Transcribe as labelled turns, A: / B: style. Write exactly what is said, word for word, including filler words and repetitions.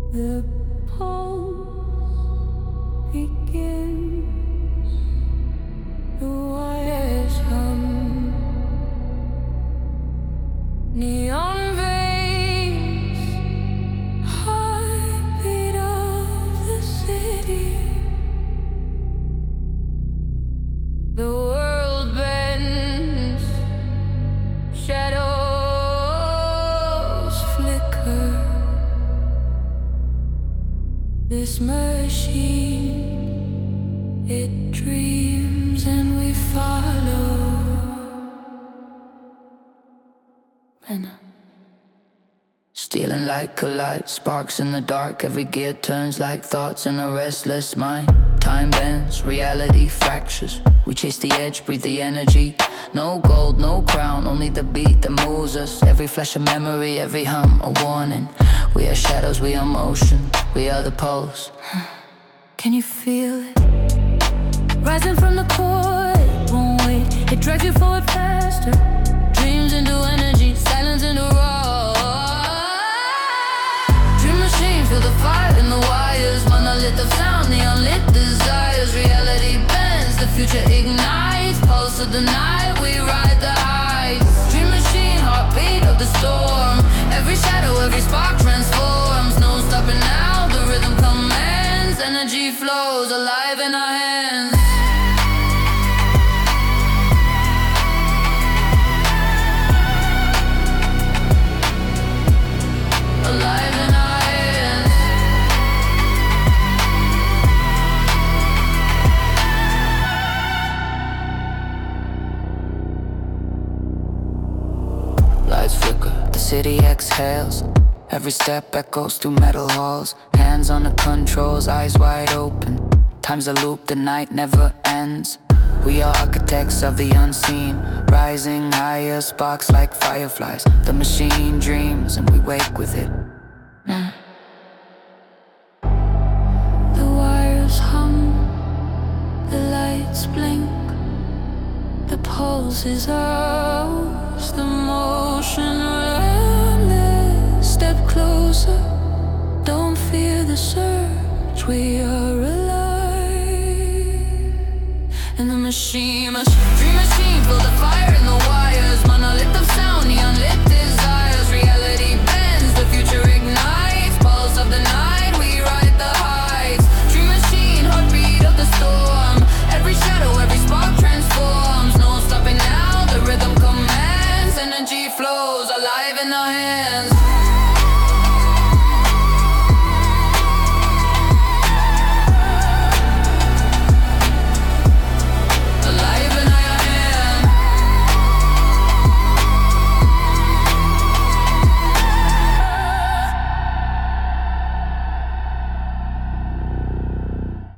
A: The pulse begins, the wires hum, neon veins, heartbeat of the city. The world bends, shadows flicker. This machine, it dreams and we follow. Anna.
B: Stealing like a light, sparks in the dark. Every gear turns like thoughts in a restless mind. Time bends, reality fractures. We chase the edge, breathe the energy. No gold, no crown, only the beat that moves us. Every flash of memory, every hum a warning. We are shadows, we are motion, we are the pulse.
A: Can you feel it? Rising from the core, it won't wait. It drags you forward faster. Dreams into energy, silence into raw. Dream machine, feel the fire in the wires. Monolith of sound, neon lit desires. Reality bends, the future ignites. Pulse of the night, we ride the heights. Dream machine, heartbeat of the storm. Every shadow, every spark transforms. No stopping now, the rhythm commands. Energy flows, alive in our hands. Alive in our hands.
B: Lights flicker, the city exhales. Every step echoes through metal halls. Hands on the controls, eyes wide open. Time's a loop, the night never ends. We are architects of the unseen, rising higher, sparks like fireflies. The machine dreams and we wake with it. Mm.
A: The wires hum, the lights blink. The pulse is ours, the motion relentless. Step closer, don't fear the search. We are alive, and the machine must